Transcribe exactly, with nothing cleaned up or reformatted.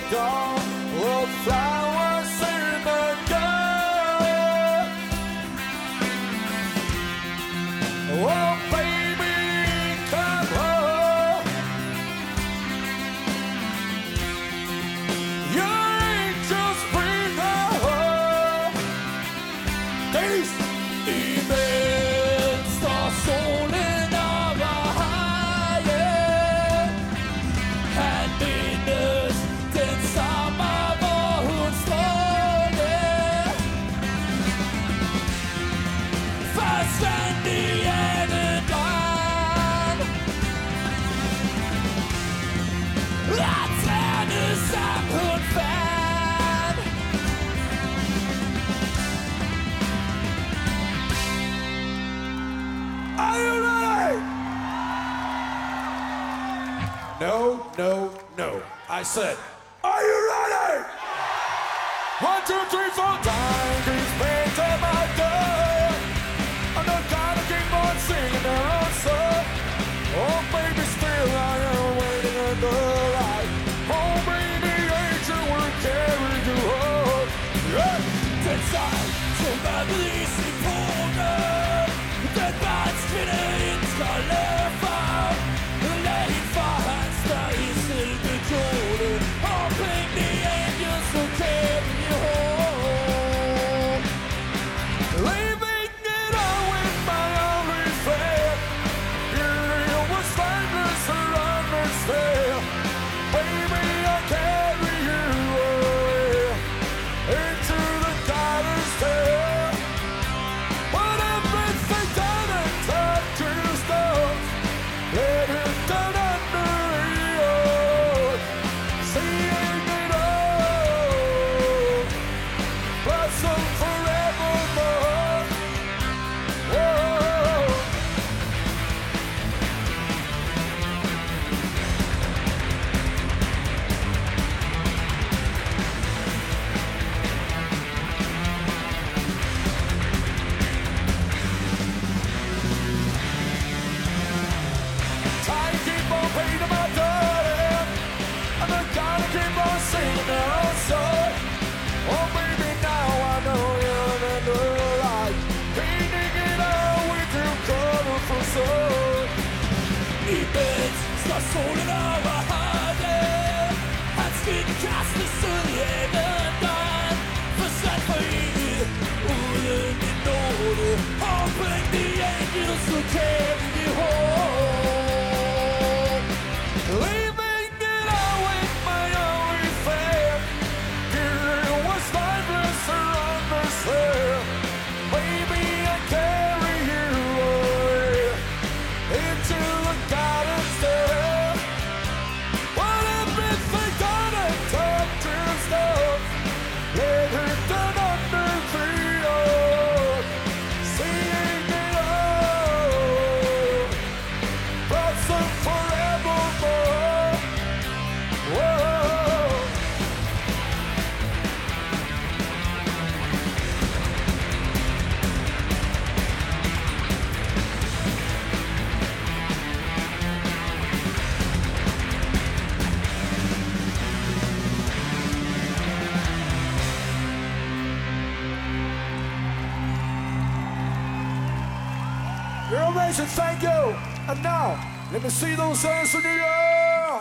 dawn of flowers in the garden. Oh, baby, come home. Your angels bring her home. These events are soaring over higher. Happiness den samma var hon slående. Fastän i en land. Att ensam hon fann. Are you ready? No, no, no. I said, are you ready? One, two, three, four. Time is spent at my door. I'm not gonna keep on singing the old song. Oh, baby, still I am waiting on the light. Oh, baby, angel will carry you home. Yeah. Den sang som er bevisning på den. Den vanskende skal løfte. Lad hende for hans der i silkekjole. Og bring the angels to carry you home. Leaving it all with my only friend. It was timeless to understand. Baby, I carry you away into the garden's tale. But everything done and turned to stone. Let it turn under the earth. Seeing it all. Blossom forevermore. Whoa. Time keep on painting my daughter. I'm not gonna keep on singing their own song. Oh, baby, now I know you're in the light. Painting it all with your colorful soul. Events står solen over havet. Hans vind kastes ud i æventøjen. Forsat for evigt, uden en nåde. Hoping the angels will carry you home. Leaving it all with my only friend. It was timeless to understand. Baby, I carry you away into the garden's tale. But everything done and turned to stone. Let it turn under the earth. Seeing it all. Blossom forevermore. Whoa. You're amazing, thank you. And now, let me see those hands in the air.